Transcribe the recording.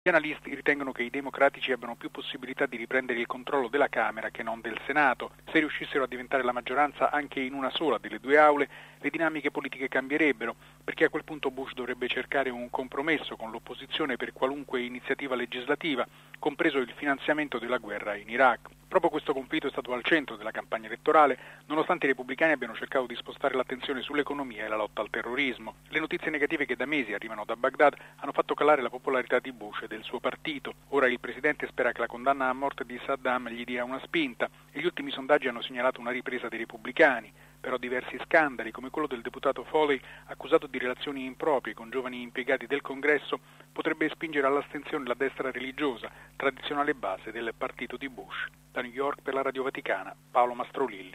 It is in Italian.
Gli analisti ritengono che i democratici abbiano più possibilità di riprendere il controllo della Camera che non del Senato. Se riuscissero a diventare la maggioranza anche in una sola delle due aule, le dinamiche politiche cambierebbero, perché a quel punto Bush dovrebbe cercare un compromesso con l'opposizione per qualunque iniziativa legislativa, compreso il finanziamento della guerra in Iraq. Proprio questo conflitto è stato al centro della campagna elettorale, nonostante i repubblicani abbiano cercato di spostare l'attenzione sull'economia e la lotta al terrorismo. Le notizie negative che da mesi arrivano da Baghdad hanno fatto calare la popolarità di Bush e del suo partito. Ora il presidente spera che la condanna a morte di Saddam gli dia una spinta e gli ultimi sondaggi hanno segnalato una ripresa dei repubblicani. Però diversi scandali, come quello del deputato Foley, accusato di relazioni improprie con giovani impiegati del Congresso, potrebbe spingere all'astensione la destra religiosa, tradizionale base del partito di Bush. Da New York per la Radio Vaticana, Paolo Mastrolilli.